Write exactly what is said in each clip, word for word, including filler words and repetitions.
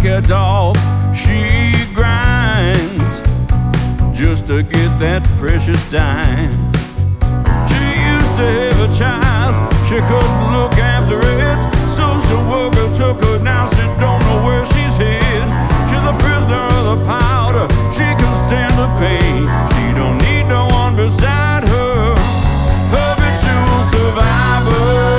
like a dog. She grinds just to get that precious dime. She used to have a child, she couldn't look after it. Social worker took her, now she don't know where she's hid. She's a prisoner of the powder, she can stand the pain. She don't need no one beside her, habitual survivor.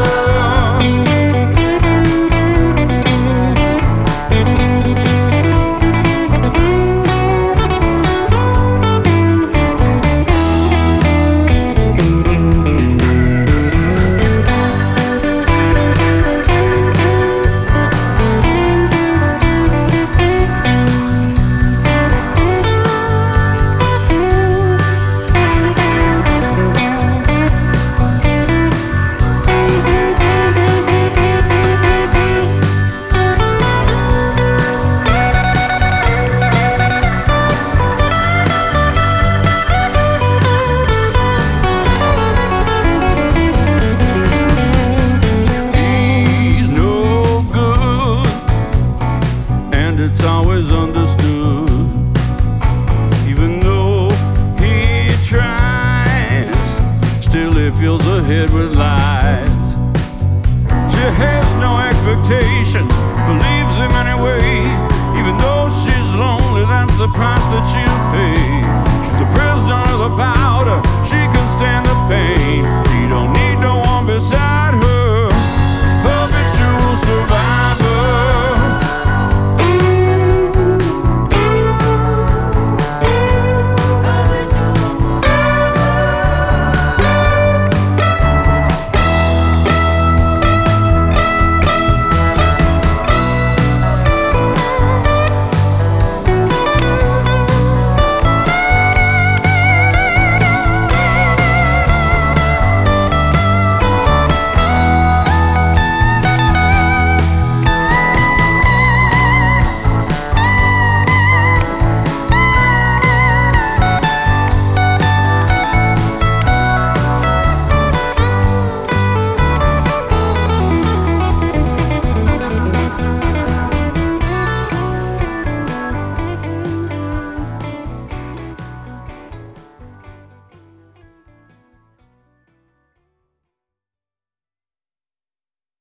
It's always understood, even though he tries, still he fills her head with lies. She has no expectations.